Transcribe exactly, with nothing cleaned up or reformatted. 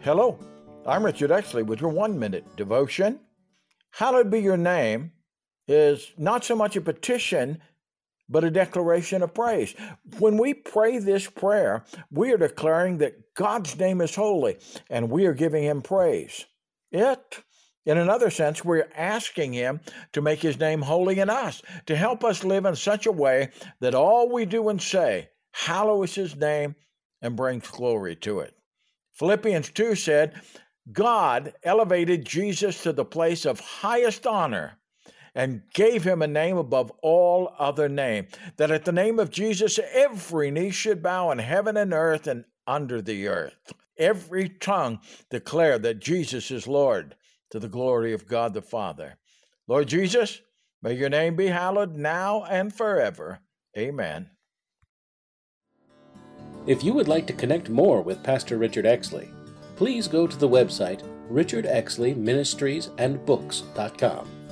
Hello, I'm Richard Exley with your one-minute devotion. Hallowed be your name is not so much a petition, but a declaration of praise. When we pray this prayer, we are declaring that God's name is holy, and we are giving him praise. It, in another sense, we're asking him to make his name holy in us, to help us live in such a way that all we do and say hallows his name and brings glory to it. Philippians two said, God elevated Jesus to the place of highest honor and gave him a name above all other name, that at the name of Jesus every knee should bow in heaven and earth and under the earth. Every tongue declare that Jesus is Lord, to the glory of God the Father. Lord Jesus, may your name be hallowed now and forever. Amen. If you would like to connect more with Pastor Richard Exley, please go to the website richard exley ministries and books dot com.